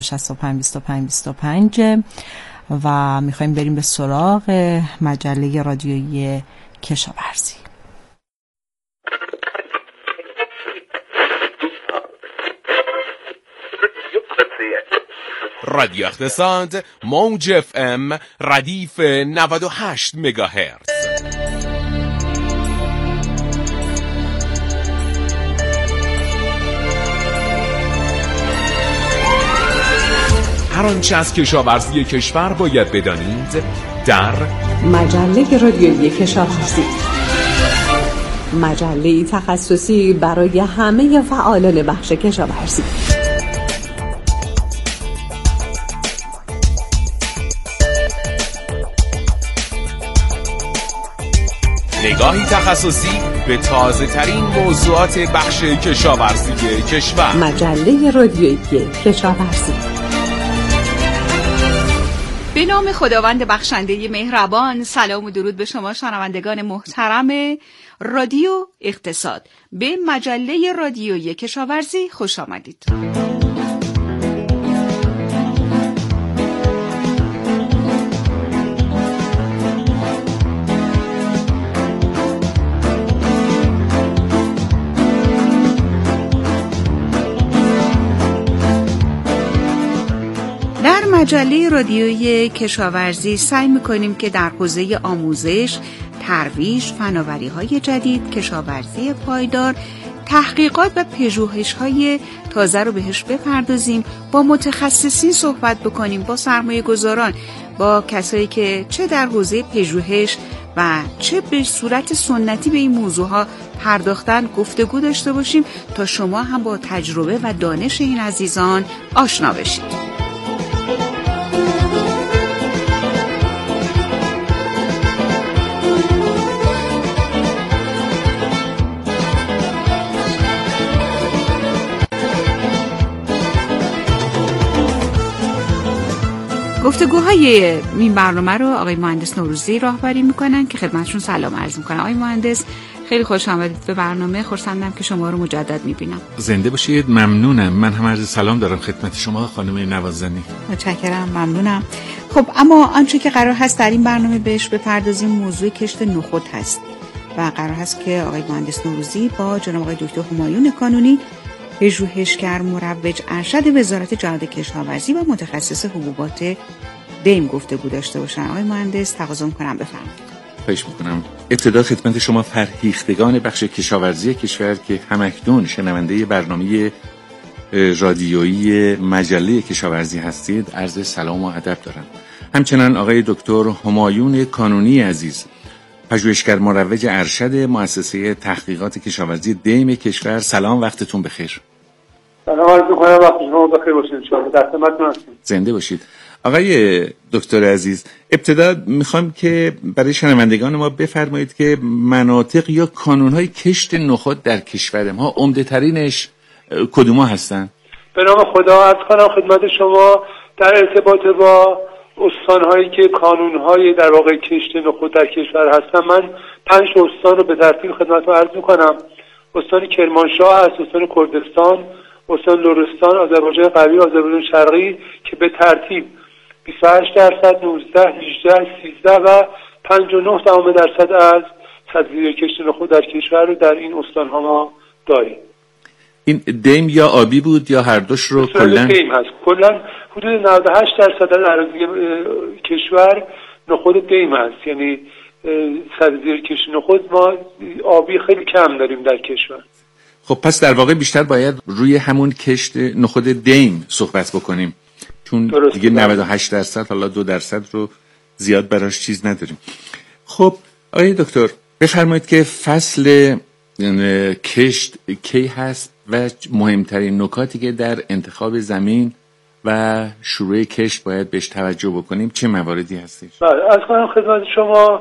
6525 و میخوایم بریم به سراغ مجله رادیویی کشاورزی. رادیو اقتصاد موج اف ام ردیف 98 مگاهرتز. هر آنچه از کشاورزی کشور باید بدانید در مجله رادیویی کشاورزی، مجله تخصصی برای همه فعالان بخش کشاورزی. نگاهی تخصصی به تازه ترین موضوعات بخش کشاورزی کشور. مجله رادیویی کشاورزی. به نام خداوند بخشنده مهربان، سلام و درود به شما شنوندگان محترم رادیو اقتصاد. به مجله رادیویی کشاورزی خوش آمدید. در مجله رادیویی کشاورزی سعی می‌کنیم که در حوزه آموزش، ترویج، فناوری‌های جدید، کشاورزی پایدار، تحقیقات و پژوهش‌های تازه رو بهش بپردازیم، با متخصصین صحبت بکنیم، با سرمایه‌گذاران، با کسایی که چه در حوزه پژوهش و چه به صورت سنتی به این موضوعها پرداختن گفتگو داشته باشیم تا شما هم با تجربه و دانش این عزیزان آشنا بشید. گفتگوهای این برنامه رو آقای مهندس نوروزی راهبری میکنن که خدمتشون سلام عرض میکنم. آقای مهندس خیلی خوش آمدید به برنامه. خوشحالم که شما رو مجدد میبینم. زنده باشید. ممنونم. من هم عرض سلام دارم خدمت شما خانم نوازنی. متشکرم. ممنونم. خب اما آنچه که قرار هست در این برنامه بهش بپردازیم موضوع کشت نخود هست و قرار هست که آقای مهندس نوروزی با جناب آقای دکتر همایون کانونی، پژوهشگر مروج ارشد وزارت جهاد کشاورزی و متخصص حبوبات دیم گفتگو داشته باشن. آقای مهندس تقاضا می‌کنم بفرمایید. خواهش می‌کنم. ابتدا خدمت شما فرهیختگان بخش کشاورزی کشور که همکنون شنونده برنامه رادیویی مجله کشاورزی هستید عرض سلام و ادب دارم. همچنین آقای دکتر همایون کانونی عزیز، پژوهشگر مروج ارشد مؤسسه تحقیقات کشاورزی دیم کشور، سلام، وقتتون بخیر. سلام عرض می‌کنم، وقت شما بخیر باشه ان شاء الله. در خدمتتون هستم. زنده باشید. آقای دکتر عزیز، ابتدا میخوام که برای شنوندگان ما بفرمایید که مناطق یا کانون‌های کشت نخود در کشور ما عمده ترینش کدوم‌ها هستن؟ به نام خدا عرض کنم خدمت شما در ارتباط با استان‌هایی که کانون‌های در واقع کشت نخود در کشور هستن، من 5 استان رو به ترتیب خدمتتون عرض می‌کنم. استان کرمانشاه هست، استان کردستان، استان لرستان، آذربایجان غربی، آذربایجان شرقی که به ترتیب 28%، 19%، 18%، 13% و 59% از سطح کشت نخود در کشور رو در این استان‌ها ما داریم. این دیم یا آبی بود یا هر دوش رو کلا؟ دیم هست. کلا حدود 98% از اراضی کشور نخود دیم هست، یعنی سطح کشت نخود ما آبی خیلی کم داریم در کشور. خب پس در واقع بیشتر باید روی همون کشت نخود دیم صحبت بکنیم، چون دیگه 98% حالا 2% رو زیاد براش چیز نداریم. خب آقای دکتر بفرمایید که فصل کشت کی هست و مهمترین نکاتی که در انتخاب زمین و شروع کشت باید بهش توجه بکنیم چه مواردی هستش؟ بله، از کنم خدمت شما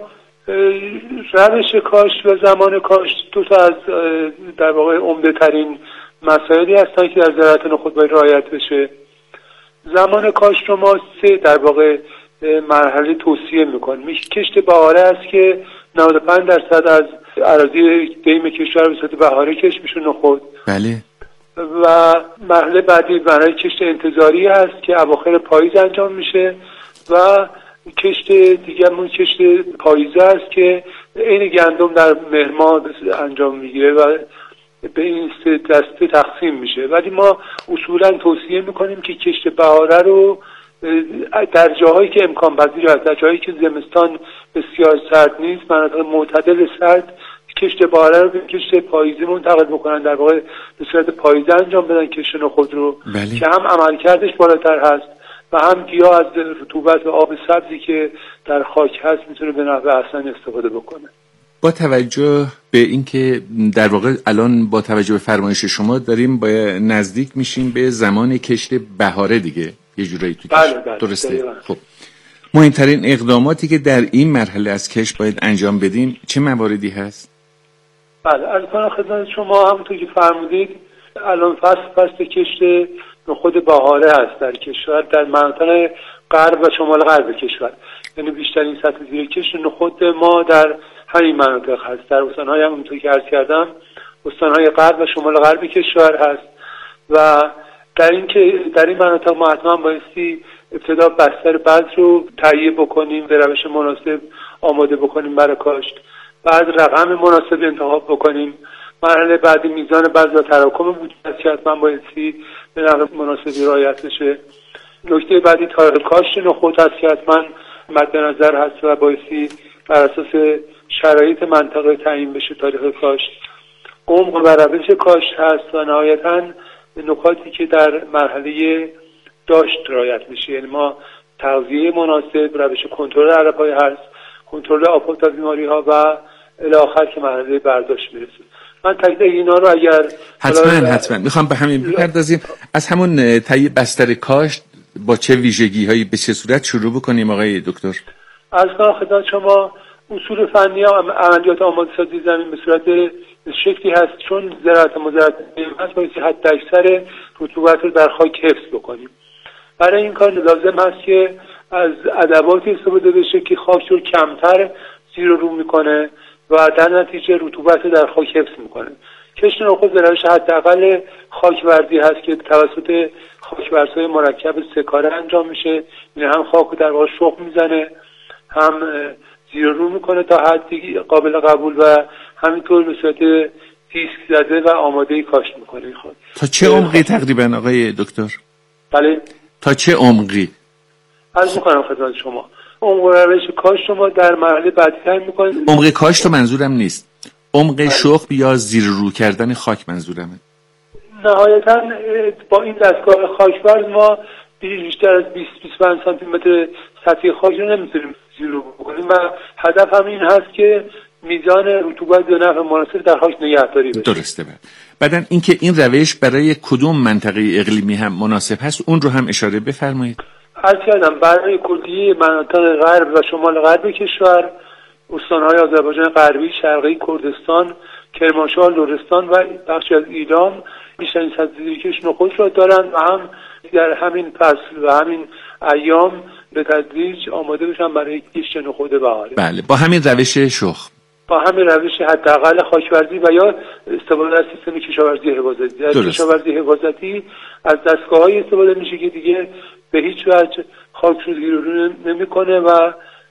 روش کاشت و زمان کاشت دو تا از در واقع عمده ترین مسائلی هستن که در زراعت نخود باید رعایت بشه. زمان کاشت رو ما 3 در واقع مرحله توصیه میکنیم. کشت بهاره است که 95% از اراضی دیم کشور به صورت بهاره کشت میشه نخود. بله. و مرحله بعدی برای کشت انتظاری هست که اواخر پاییز انجام میشه و کشت دیگه‌مون کشت پاییزه است که عین گندم در مهر ماه انجام میگیره و به این سه دسته تقسیم میشه. ولی ما اصولا توصیه میکنیم که کشت بهاره رو در جاهایی که امکان پذیر است، در جاهایی که زمستان بسیار سرد نیست، مناطق معتدل سرد، کشت بهاره رو به کشت پاییزی منتقل بکنن، در واقع به صورت پاییزی انجام بدن کشت نخود رو. بله. که هم عملکردش بالاتر هست و هم گیاه از رطوبت و آب سبزی که در خاک هست میتونه به نحو احسن استفاده بکنه. با توجه به اینکه در واقع الان با توجه به فرمایش شما داریم نزدیک میشیم به زمان کشت بهاره دیگه یه جورایی تو کشت. بله درسته. خب مهمترین اقداماتی که در این مرحله از کشت باید انجام بدیم چه مواردی هست؟ بله از کنم خدمت شما همونطور که فرمودید الان فصل کشت نخود بهاره هست در کشور، در مناطق غرب و شمال غرب کشور. یعنی بیشترین سطح زیر کشت نخود ما در همین مناطق هست، در استان‌های همونطور که عرض کردم استان‌های غرب و شمال غرب کشور هست و در این مناطق ما حتما بایستی ابتدا بستر بذر رو تهیه بکنیم، به روش مناسب آماده بکنیم برای کاشت، بعد رقم مناسب انتخاب بکنیم، مرحله بعدی میزان بذر و تراکم بودجه که حتما بایستی به نحو مناسبی رعایت بشه. نکته بعدی تاریخ کاشت نخود هست که حتما مد نظر هست و بایستی بر اساس شرایط منطقه تعیین بشه تاریخ کاشت. عمق و روش کاشت هست و نهایتاً نکاتی که در مرحله داشت رعایت میشه، یعنی ما تغذیه مناسب، روش کنترل علف‌های هست، کنترل آفات و بیماری ها و الی آخر که مرحله برداشت میرسه. من تک اینا رو اگر حتما میخوام به همین بپردازیم. از همون تهیه بستر کاشت با چه ویژگی هایی به چه صورت شروع بکنیم آقای دکتر؟ از خدمت شما اصول فنی عملیات آماده سازی زمین به صورت شکلی هست چون زراعت مزرعت هست باید حد اکثر رطوبت رو در خاک حفظ بکنیم. برای این کار لازم هست که از ادواتی استفاده بشه که خاک رو کمتر زیر و رو میکنه و در نتیجه رطوبت رو در خاک حفظ میکنه. کشت نخود به روش حداقل خاکورزی هست که توسط خاکورزهای مرکب سه‌کاره انجام میشه، یعنی هم خاک رو در واقع شخم میزنه، هم زیر و رو میکنه تا حدی قابل قبول و همینطور به صورت دیسک زده و آماده کاشت میکنه. تا چه عمقی تقریبا آقای دکتر؟ بله تا چه عمقی؟ عرض میکنم خدمت شما عمق روش کاشت شما در مرحله بعدی تعیین میکنید. عمق کاشت منظورم نیست، عمق شخم یا زیر رو کردن خاک منظورمه. نهایتا با این دستگاه خاکورز ما بیشتر از 20-25 سانتی متر سطح خاک رو نمیتونیم زیر رو بکنیم و هدف هم این هست که میزان رطوبت به نحو مناسب در خاک نگهداری بشه. درسته. بعدن اینکه این روش برای کدوم منطقه اقلیمی هم مناسب هست اون رو هم اشاره بفرمایید. عرض کردم برای کلیه مناطق غرب و شمال غرب کشور، استان‌های آذربایجان غربی، شرقی، کردستان، کرمانشاه، لرستان و بخشی از ایلام بیشترین سطح زیر کشت نخود را دارند و هم در همین فصل و همین ایام به تدریج آماده بشن برای کشت نخود بهاره. بله، با همین روش شخم، با همین روش حداقل خاکورزی و یا استفاده از سیستم کشاورزی حفاظتی. در کشاورزی حفاظتی از دستگاه‌های استفاده میشه که دیگه به هیچ وجه خاک رو زیر و رو نمی‌کنه و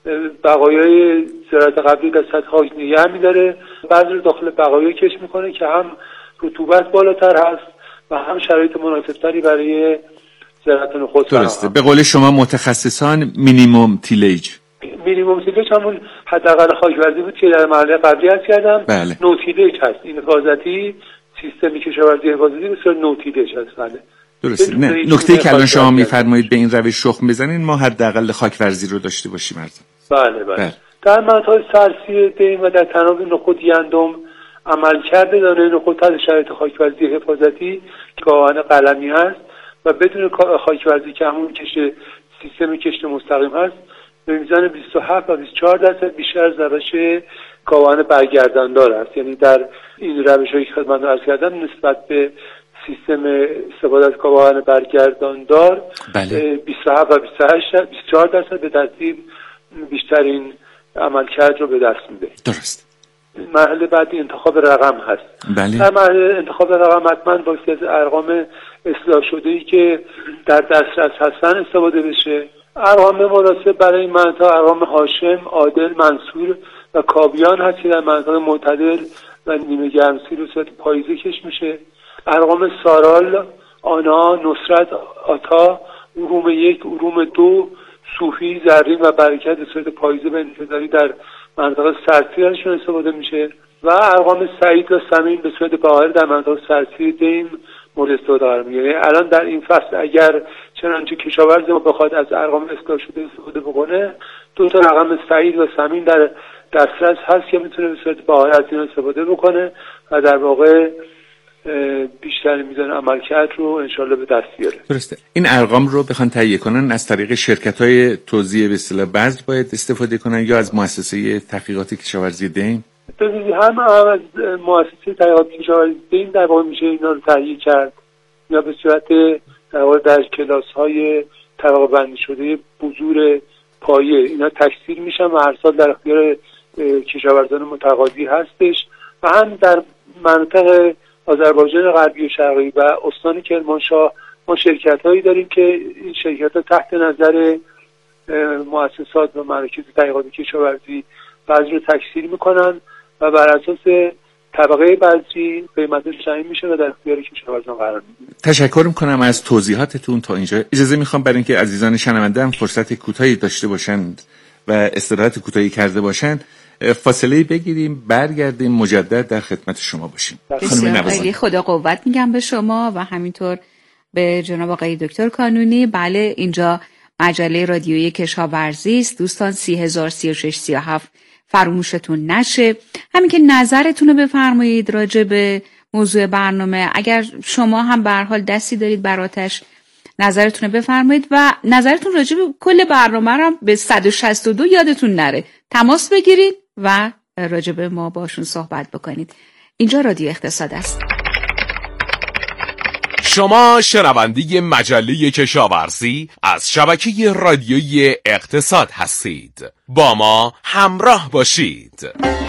بقایای زراعت قبلی در سطح خاک نگه می‌داره. بعد رو داخل بقایا کش می‌کنه که هم رطوبت بالاتر هست و هم شرایط مناسب‌تری برای زراعت نخود. درسته. به قول شما متخصصان مینیمم تیلیج. مینیمم تیلیج همون حداقل خاکورزی بود که در مرحله قبلی عرض کردم. بله. نو تیلیج هست. این حفاظتی سیستم کشاورزی حفاظتی به صورت نو تیلیج هست. بله. درسته. نه، نکته که الان شما میفرمایید به این روش شخم بزنین ما حداقل خاکورزی رو داشته باشیم. بله. در مناطق سرسی دیم و در تناب نخود گندم عملکرد دانه نخود تحت شرایط خاکورزی حفاظتی که آهن قلمی هست و بدون خاکورزی که همون سیستم کشت مستقیم هست به میزان 27 و 24% بیشتر از روش گاوان برگرداندار است. یعنی در این روش‌هایی که خدمتتون عرض کردم نسبت به سیستم استفاده از گاوان برگرداندار 27 و 24% به ترتیب بیشترین عملکرد رو به دست میده. درست. مرحله بعدی انتخاب رقم هست. بله. در مرحله انتخاب رقم حتما بایستی از ارقام اصلاح شده‌ای که در دسترس هستن استفاده بشه. ارقام مناسب برای مناطق ارقام هاشم، عادل، منصور و کابیان هست که در مناطق معتدل و نیمه گرمسیر و صورت پاییزه کش میشه. ارقام سارال، آنا، نصرت، آتا، اروم 1، اروم 2، صوفی، زرین و برکت به صورت پاییزه به انتظاری در منطقه سرسیر ازشون استفاده میشه و ارقام سعید و سمین به صورت بهار در منطقه سرسیر دیم مورد استفاده قرار میگیره. الان در این فصل اگر چنانچه کشاورز ما بخواد از ارقام اصلاح شده استفاده بکنه، 2 تا رقم سعید و سمین در دسترس هست که میتونه به صورت بهار از این استفاده بکنه و در واقع بیشتر میزان عملکرد رو انشالله به دست بیاره. درسته. این ارقام رو بخوان تهیه کنن از طریق شرکت‌های توزیع به اصطلاح بذر باید استفاده کنن یا از مؤسسه تحقیقات کشاورزی دیم؟ هم از مؤسسه تحقیقات کشاورزی دیم در واقع میشه اینا رو تهیه کرد یا به صورت در واقع در کلاس‌های طبقه بندی شده بذور پایه اینا تکثیر میشن و هر سال در اختیار کشاورزان متقاضی هستش و هم در مناطق آذربایجان غربی و شرقی و استان کرمانشاه ما شرکت‌هایی داریم که این شرکت‌ها تحت نظر مؤسسات و مراکز تحقیقات کشاورزی بذر رو تکثیر میکنن و بر اساس طبقه بذری قیمتش تعیین میشه و در اختیار کشاورزان قرار میگیره. تشکر میکنم از توضیحاتتون تا اینجا. اجازه میخوام برای اینکه عزیزان شنونده هم فرصت کوتاهی داشته باشند و استراحت کوتاهی کرده باشند فاصله بگیریم، برگردیم مجدد در خدمت شما باشیم. خیلی خدا قوت میگم به شما و همینطور به جناب آقای دکتر کانونی. بله اینجا مجله رادیویی کشاورزی است دوستان. 303637 فراموشتون نشه. همین که نظرتون رو بفرمایید راجع به موضوع برنامه. اگر شما هم به هر حال دستی دارید براتش نظرتون رو بفرمایید و نظرتون راجع به کل برنامه رو به 162 یادتون نره تماس بگیرید و راجع به ما باشون صحبت بکنید. اینجا رادیو اقتصاد است. شما شنونده مجله کشاورزی از شبکه رادیویی اقتصاد هستید. با ما همراه باشید.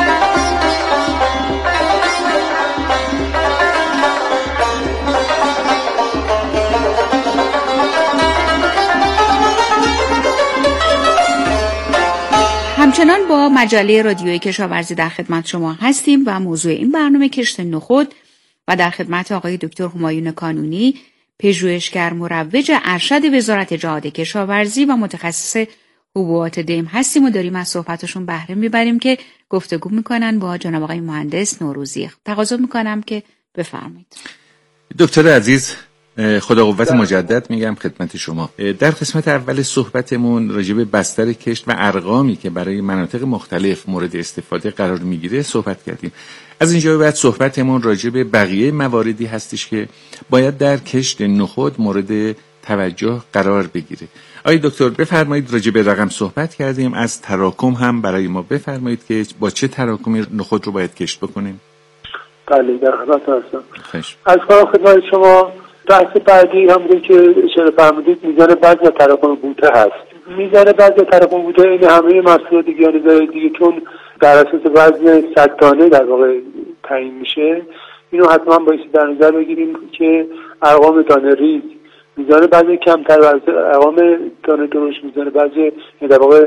همچنان با مجله رادیویی کشاورزی در خدمت شما هستیم و موضوع این برنامه کشت نخود و در خدمت آقای دکتر همایون کانونی، پژوهشگر مروج ارشد وزارت جهاد کشاورزی و متخصص حبوبات دیم هستیم و داریم از صحبتشون بهره میبریم که گفتگو میکنن با جناب آقای مهندس نوروزی. تقاضا میکنم که بفرمایید. دکتر عزیز خدا قوت مجدد میگم خدمت شما. در قسمت اول صحبتمون راجع به بستر کشت و ارقامی که برای مناطق مختلف مورد استفاده قرار میگیره صحبت کردیم. از اینجا به بعد صحبتمون راجع به بقیه مواردی هستش که باید در کشت نخود مورد توجه قرار بگیره. آقای دکتر بفرمایید راجع به رقم صحبت کردیم، از تراکم هم برای ما بفرمایید که با چه تراکمی نخود رو باید کشت بکنیم. بله در خدمت هستم. از خدمت شما بحث بعدی همونی که اشاره فرمودید میزان بذر و تراکم بوته هست. میزان بذر و تراکم بوته این همه محصولات دیگه چون در اساس وزن 100 دانه در واقع تعیین میشه، اینو حتما باید در نظر بگیریم که ارقام دانه ریز میزان بذر کمتر و ارقام دانه درشت میزان بذر در واقع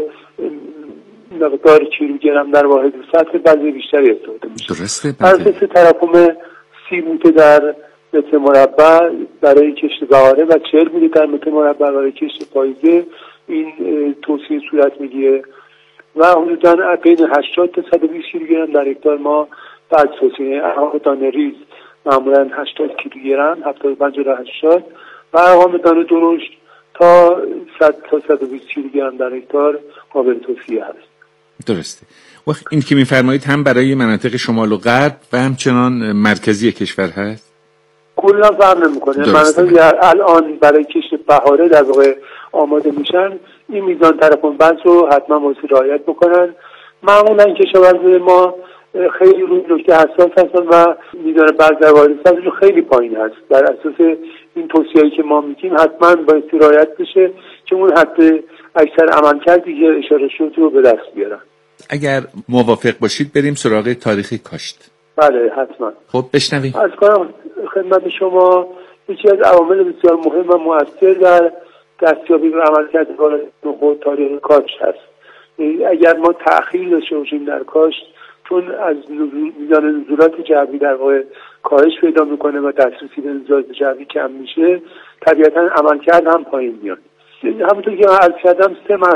مقدار کیلوگرم در واحد سطح بذر بیشتری استفاده میشه. درسته. بر اساس تراکم 30 بوته در متر مربع برای کشت بهاره و 40 بوده در متر مربع برای کشت پاییزه این توصیه صورت میگیره و حدوداً بین 80 تا 120 کیلوگرم در هکتار ما بعد توصیه ارقام دانه ریز معمولاً 80 کیلوگرم 75 تا 80 و ارقام دانه درشت تا 100 تا 120 کیلوگرم در هکتار قابل توصیه هست. درسته. وقت این که میفرمایید هم برای مناطق شمال و غرب و همچنان مرکزی کشور هست؟ کلا فرق نمیکنه. مناطقی الان برای کشت بهاره در واقع آماده میشن این میزان تراکم بذر رو حتما باید رعایت بکنن. معمولا کشاورزان ما خیلی روی نکته حساس هستن و میزان بذر در واحد سطحشون خیلی پایین هست. در اساس این توصیه‌ای که ما میگیم حتما باید رعایت بشه که اون حد اکثر عملکردی که اشاره شد رو به دست بیارن. اگر موافق باشید بریم سراغ تاریخ کاشت. بله حتما. خب بشنویم. از کنم خدمت شما یکی از عوامل بسیار مهم و مؤثر در دستیابی به عملکرد نخود تاریخ کاشت هست. اگر ما تأخیر داشته باشیم در کاشت، چون از میزان نزولات جوی در واقع کاهش پیدا میکنه و دسترسی به نزولات جوی کم میشه، طبیعتا عملکرد هم پایین میاد. همونطور که من عرض کردم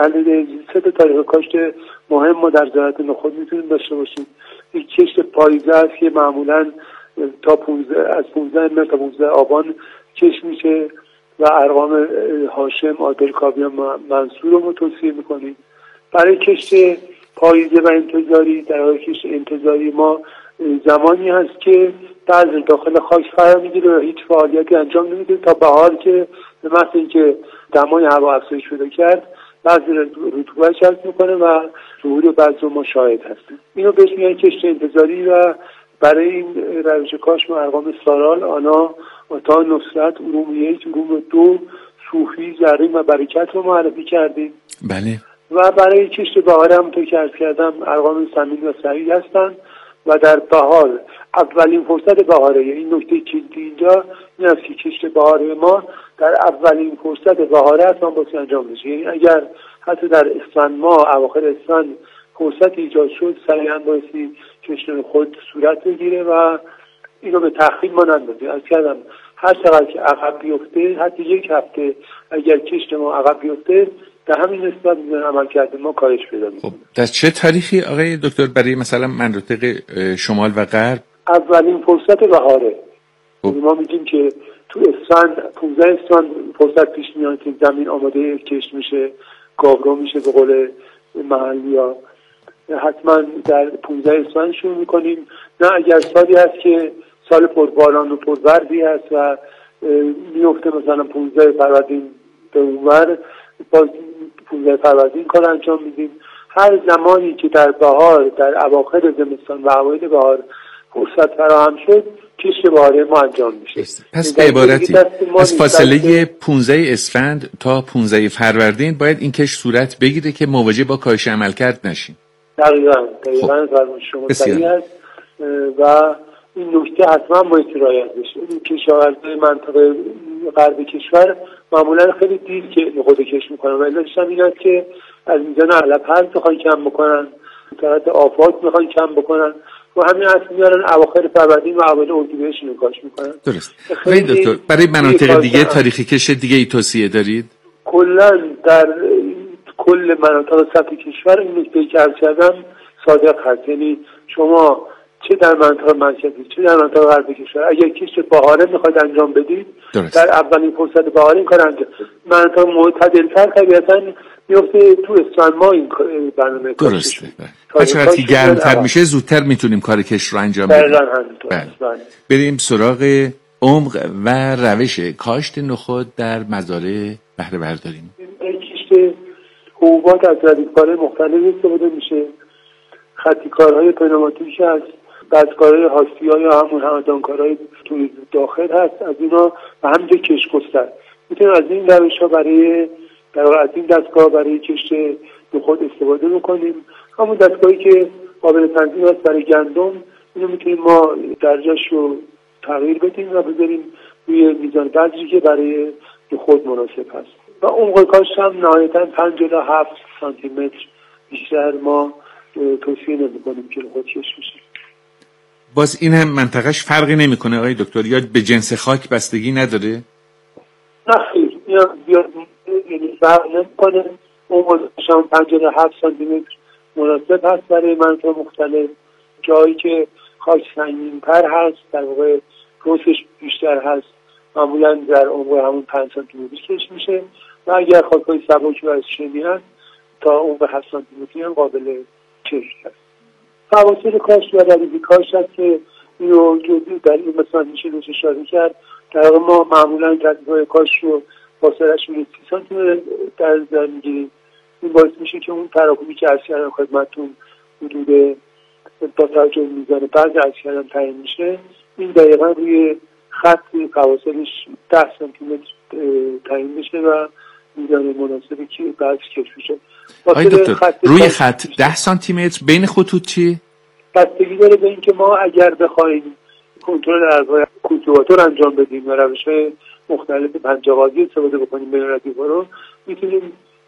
3 تاریخ کاشت مهم ما در زراعت نخود میتونیم داشته باشیم. یک کشت پاییزه است که معمولا تا 15 مهر تا 15 آبان کشت میشه و ارقام هاشم، عادل، کاویان، منصور رو توصیه میکنیم. برای کشت پاییزه و انتظاری، در واقع کشت انتظاری ما زمانی هست که بذر داخل خاک فرا میگیره و هیچ فعالیتی انجام نمیده تا بهار که به محض اینکه دمای هوا افزایش پیدا کرد بذر رطوبت جذب میکنه و ظهور بذر ما شاهد هستیم. اینو بهش میگن کشت انتظاری و برای این روش کاشت ما ارقام سارال، آنا، عطا، نصرت، علوم 1، علوم 2، صوفی، زرین و برکت رو معرفی کردیم. بله. و برای کشت بهار همونطور که عرض کردم ارقام سمین و سعید هستن و در بهار اولین فرصت بهاره. این نکته کلیدی اینجا این است که کشت بهاره ما در اولین فرصت بهاره اصلا باید انجام بشه. یعنی اگر حتی در اسفند ماه، اواخر اسفند فرصت ایجاد شد، سریعا بایستی کشت خود صورت بگیره و اینو به تأخیر ما نندازیم. عرض کردم هر چقدر که عقب بیفته، حتی یک هفته اگر کشت ما عقب بیفته، در همین نسبت میزان عمل کرده ما کاهش پیدا می‌کنه. خب در چه تاریخی آقای دکتر برای مثلا مناطق شمال و غرب؟ اولین فرصت بهاره. ما میگیم که تو اسفند 15 اسفند فرصت پیش میاد که زمین آماده کشت میشه، گاورو میشه به قول محلی‌ها. حتما در 15 اسفند شروع میکنیم. نه اگر سالی هست که سال پرباران و پربردی هست و میفته مثلا 15 فروردین به اونور، باز 15 فروردین کار انجام میدیم. هر زمانی که در بهار، در اواخر زمستان و اوایل بهار فرصت فراهم شد، کشت بهاره ما انجام میشه. پس به عبارتی از فاصله 15 اسفند تا 15 فروردین باید این کشت صورت بگیره که مواجه با کاهش عملکرد نشیم. دقیقاً فرمون شما صحیح است و این نکته حتما باید رعایت بشه. این کشاورزای منطقه غرب کشور معمولا خیلی دیر که نخود کشت میکنن و علتش هم این است که از میزان علف هرز میخوان کم بکنن، طرف آفات میخوان کم بکنن و همین اصل میارن اواخر فروردین و اوایل اردیبهشت نکاش میکنن. درست. دکتر برای مناطق دیگه تاریخی کشت دیگه ای توصیه دارید؟ کلا در کل مناطق سطح کشور این نکته که عرض کردم صادق هست. یعنی شما چه در مناطق مرکزی چه در مناطق غرب کشور اگر کشت بهاره میخواید انجام بدید، درست. در اولین فرصت بهاره این کار انجام. مناطق معتدل‌تر طبیعتاً میفته تو اسفند ماه این برنامه کاشت. درسته. هرچقدر که گرمتر میشه زودتر میتونیم کار کشت رو انجام بدیم. بله. بریم سراغ عمق و روش کاشت نخود در مزارع بهره برداری. کشت حبوبات از ردیفکارهای مختلف استفاده میشه. خطیکارهای پنوماتیک هست، دستکارهای هاستی‌ها یا همون همدانکارهای توی داخل هست، از اینا و همینجا کشت‌گستر میتونیم از این روش‌ها برای از این دستگاه برای کشت نخود استفاده بکنیم. همون دستگاهی که قابل تنظیم است برای گندم، اینو میتونیم ما درجه‌اش رو تغییر بدیم و بذاریم روی میزان بذری که برای نخود مناسب هست. و عمق کاشت هم نهایتاً 5 الی 7 سانتی متر بیشتر ما توصیه نمی‌کنیم که نخود کشت بشه. باز این هم منطقهش فرقی نمی‌کنه آقای دکتر، یا به جنس خاک بستگی نداره؟ نه خیر، یا یعنی فرق نمی‌کنه. عمقش هم 5 الی 7 سانتی متر مناسب هست برای مناطق مختلف. جایی که خاک سنگین‌تر هست، در واقع رسش بیشتر هست، معمولاً در عمق همون 5 سانتی متر کشت میشه و اگر خاک‌های سبک و شیمی هست تا عمق 7 سانتی متری هم قابل کشت هست. فواصل کاشت و ردیف کاشت هست که اینو جزئی در این مثلا میشه روش اشاره کرد. در واقع ما معمولاً ردیف‌های کاشت رو فاصله‌اش 30 سانتی متر در نظر می‌گیریم. این باعث میشه که اون تراکمی که عرض کردم خدمتتون حدود با توجه به میزان بعض عرض کردم تعیین میشه، این دقیقاً روی خط فواصلش 10 سانتی متر تعیین بشه و میزان مناسبی که بعد کشف میشه. آقای دکتر روی خط 10 سانتی متر، بین خطوط چی؟ بستگی داره به اینکه ما اگر بخوایم کنترل ارزهای کولتیواتور انجام بدیم و روش‌های مختلف پنجه‌قاضی استفاده بکنیم بین ردیف‌ها رو، میتونیم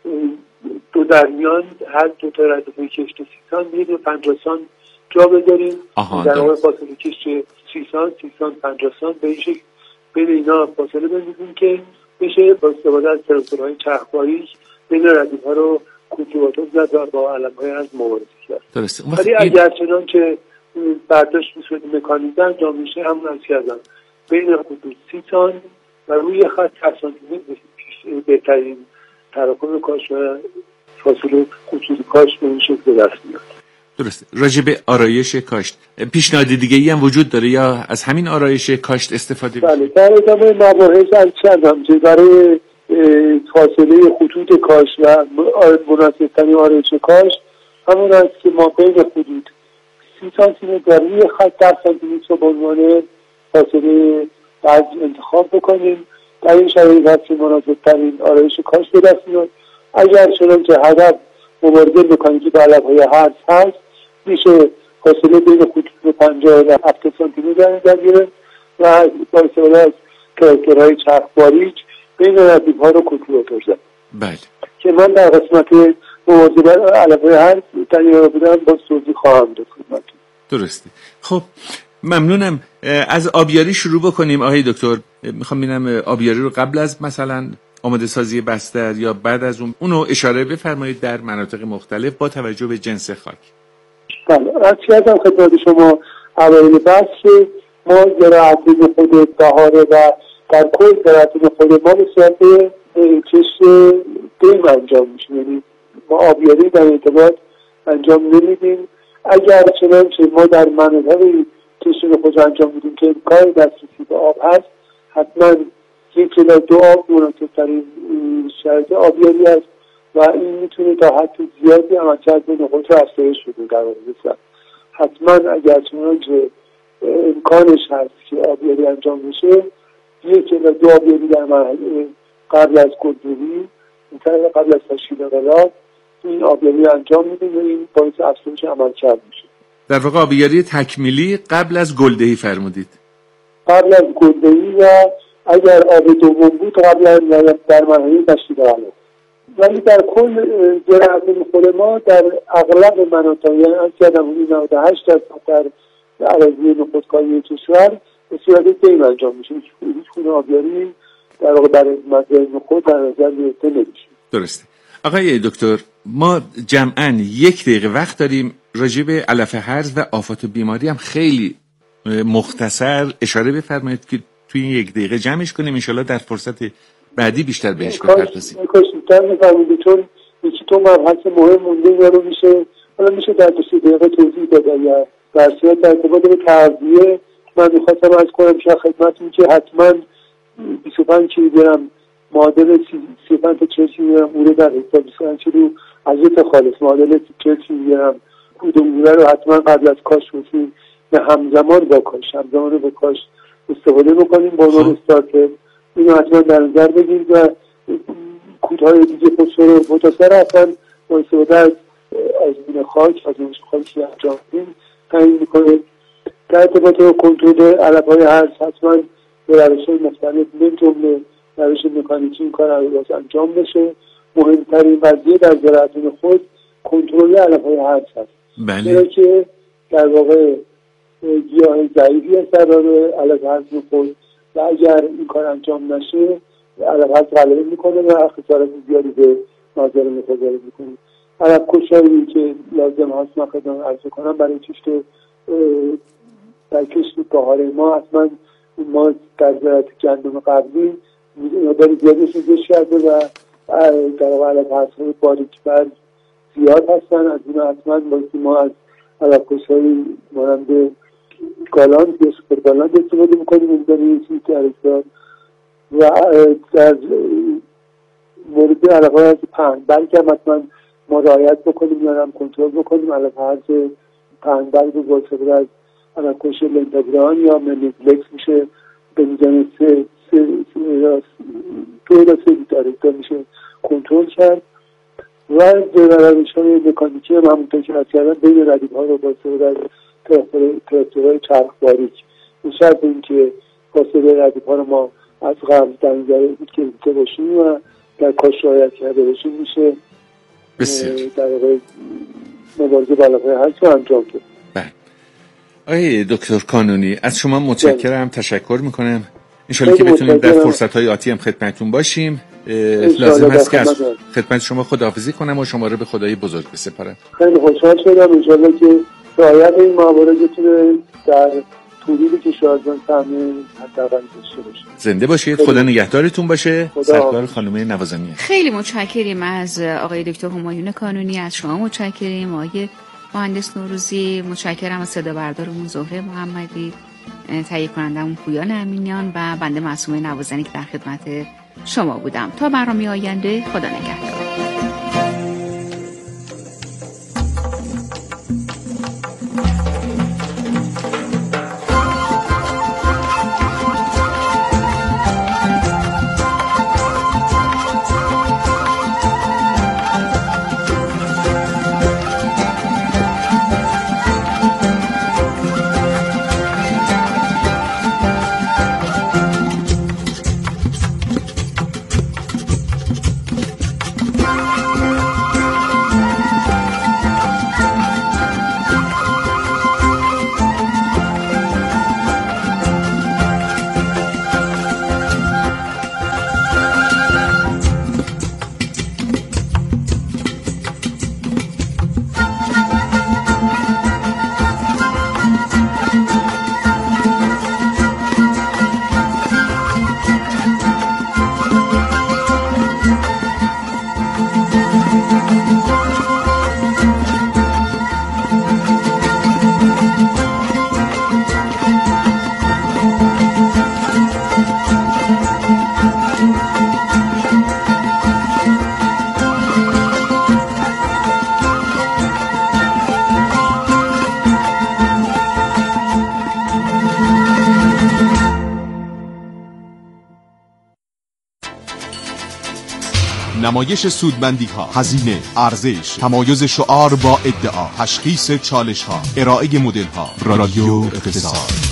دو درمیان هر دو تا ردیف کشت 30 سانت یه 50 سانت جا بذاریم. در واقع فاصله کشت 30 سانت 50 سانت به این شکل بین اینا فاصله بذاریم که بشه با استفاده از تراکتورهای چرخ‌باری بین ردیف‌ها رو کولتیواتور زد و با علم‌های از مبارزه کرد. درسته. ولی اگر چنان که برداشت به صورت مکانیکی انجام میشه، همون از کردم بین حدود 30 سانت و روی خط 10 سانتی متر بهترین تراکم کاش و فاصله خطوط کاش به این شکل دست میاد. درسته. راجع به آرایش کاشت پیشنهاد دیگه‌ای هم وجود داره یا از همین آرایش کاشت استفاده میشه؟ بله، در ادامه مباحث عرض کردم که برای فاصله خطوط کاش و مناسب‌ترین آرایش کاش همون است که ما بین حدود 30 سانتی متر روی خط 10 سانتی متر به عنوان فاصله بعد انتخاب بکنیم. در این شرایط هست که مناسب‌ترین آرایش کاش به دست میاد. اگر چنان که هدف مبارزه مکانیکی با علف‌های هرز هست، میشه فاصله بین خطوط 50 و 70 سانتی متر در گرفت و با استفاده از تراکتورهای چرخ-باریک بین ردیف‌ها رو کولتیواتور زد. بله. که من در قسمت مبارزه با علف‌های هرز در این بودم با توضیح خواهم داد خدمتتون. درسته. خب ممنونم. از آبیاری شروع بکنیم آقای دکتر. میخوام ببینم آبیاری رو قبل از مثلا آماده سازی بستر یا بعد از اونو اشاره بفرمایید در مناطق مختلف با توجه به جنس خاک. بله، از کردم خدمت شما اوایل بحث که ما زراعتون خود بهاره و در کل زراعتون خود ما به صورت کشت دیم انجام میشه، یعنی ما آبیاری در ارتباط انجام نمیدیم. اگر چنانچه ما در مناطقی کشت خود انجام میدیم که امکان دسترسی به آب هست، حتما 1 الی 2 آب مناسب‌ترین شرایط آبیاری است و این میتونه تا حد زیادی عملکرد نخود رو افزایش بده در واقع. حتما اگر چنانچه امکانش هست که آبیاری انجام بشه، 1 الی 2 آبیاری در مرحله قبل از گلدوری، قبل از تشکیل غلاف این آبیاری انجام میدیم و این باعث افزایش عملکرد میشه. در واقع آبیاری تکمیلی قبل از گلدهی فرمودید. قبل از گلدهی و اگر آب دوم بود قبل از در مرحله تشکیل غلاف. ولی در کل زراعت خود ما در اغلب مناطق، یعنی از کردم 98% در اراضی نخودکاری کشور به صورت دیم انجام میشه. هیچ گونه آبیاری در واقع برای مزرعه نخود در نظر گرفته نمیشه. درسته. آقای دکتر، ما جمعاً 1 دقیقه وقت داریم. راجع به علف هرز و آفات و بیماری هم خیلی مختصر اشاره بفرمایید که توی این 1 دقیقه جمعش کنیم، انشالله در فرصت بعدی بیشتر بهش بپردازیم. بیشتر می‌فرمایید چون یکی تو مبحث مهم مونده یا رو میشه در 2 دقیقه توضیح داد. یا در صورت در ارتباط به تغذیه من می‌خواستم عرض کنم که خدمتتون که حتما 25 کیلوگرم معادل 35 تا 40 کیلوگرم اوره در هکتار 25 کیلو ازوت خالص معادل 40 کیلوگرم کود اوره رو حتما قبل از کاشت بسیم و همزمان با کاش استفاده بکنیم با عنوان استارتر. اینو حتما در نظر بگیرید و کودهای دیگه فسفر و پتاسیم هستن با استفاده از آزمون خاک خاکی انجام بدیم تعیین میکنه. در ارتباط با کنترل علف‌های هرز حتما به روش‌های مختلف من جمله روش مکانیکی این کار انجام بشه. مهمترین قضیه در زراعتون خود کنترل علف‌های هرز هست. بله. که در واقع گیاه ضعیفی هست در علف هرز خود و اگر این کار انجام نشه علف هرز غلبه میکنه و خسارت زیادی به مزرعه متضرر میکنه. علف کشایی که لازم هست من خدمت عرض کنم برای در کشت بهاره ما حتما ما در زراعت گندم قبلی مقدار زیادی سوزش کرده و در واقع علف هرزهای باریک برگ زیاد هستن. از این حتما باید ما از علف کشایی مانند گالاند یا سوپر گالاند استفاده میکنیم مقدار 1 لیتر و در مورد علف‌های از پهنبرگ هم حتما ما رعایت بکنیم یا هم کنترل بکنیم. علف هرز پهنبرگ رو با استفاده از علف کش لنتاگران یا منیپلکس میشه به میزان 2 تا 3 لیتر میشه کنترل کرد و به روش‌های مکانیکی هم همونطور که از کردن بین ردیف‌ها رو با استفاده تراکتورهای چرخ باریک به شرط اینکه فاصله ردیف‌ها رو ما از قبل در نظر که دیده باشیم و در کاش رعایت کرده باشیم میشه در واقع مبارزه بالاتر هست رو انجام داد. بله. آقای دکتر کانونی از شما متشکرم، تشکر میکنم. انشالله که بتونیم در فرصت‌های آتی هم خدمتتون باشیم. لازم است که از خدمت شما خداحافظی کنم و شما رو به خدای بزرگ بسپارم. خیلی خوشحال شدم. انشالله که رعایت این موارد بتونه در طولی که شاهزان سهمی حداقل داشته باشه. زنده باشید. خدا نگهدارتون باشه. سرکار خانم نوازنی. خیلی متشکریم از آقای دکتر همایون کانونی، از شما متشکریم آقای مهندس نوروزی، متشکرم از صدا بردارمون زهره محمدی، تهیه کنندمون پویان امینیان و بنده معصومه نوازنی که در خدمت شما بودم. تا برنامه آینده، خدا نگهدار. نمایش سودمندی‌ها، هزینه، ارزش، تمایز شعار با ادعا، تشخیص چالش‌ها، ارائه مدل‌ها. رادیو اقتصاد.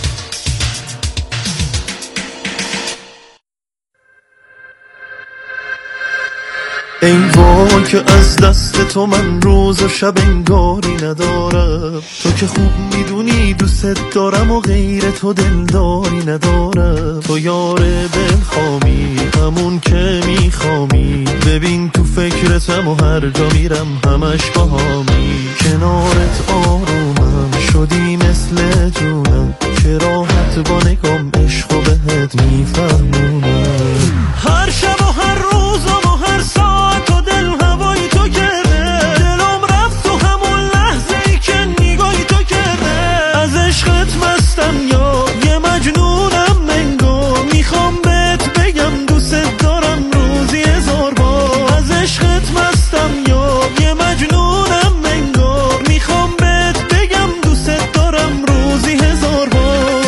ای وای که از دست تو من روز و شب انگاری ندارم، تو که خوب میدونی دوست دارم و غیر تو دلداری ندارم. تو یار دلخوامی، همون که میخوامی، ببین تو فکرتم و هر جا میرم همش باهامی. کنارت آرومم شدی مثل جونم، چه راحت با نگام عشق و بهت میفهمونم. هر شب و هر روزم و هر ساعت و دل هوای تو کرده، دلم رفت تو همون لحظه ای که نگاهی تو کرده. از عشقت مستم یا یه مجنونم منگو، میخوام بهت بگم دوست دارم روزی 1000 بار. از عشقت مستم یا یه مجنونم منگو، میخوام بهت بگم دوست دارم روزی 1000 بار.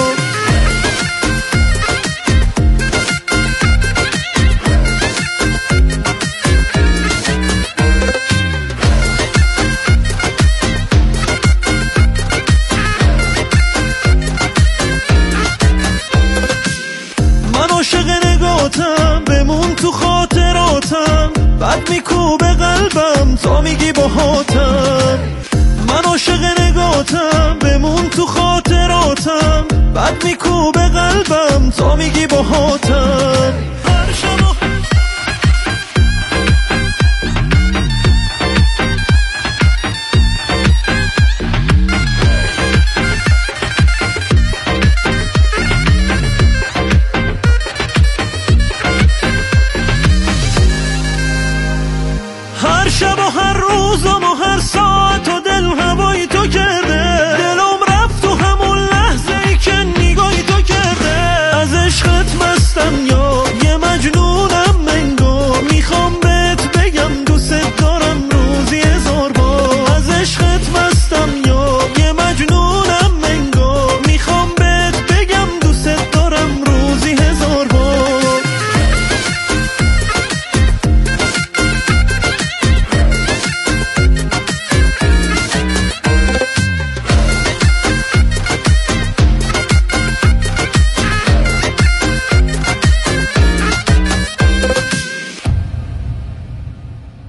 بمون تو خاطراتم، بعد میکوبه قلبم تا میگی باهاتم. من عاشق نگاتم، بمون تو خاطراتم، بعد میکوبه قلبم تا میگی باهاتم. هر شب و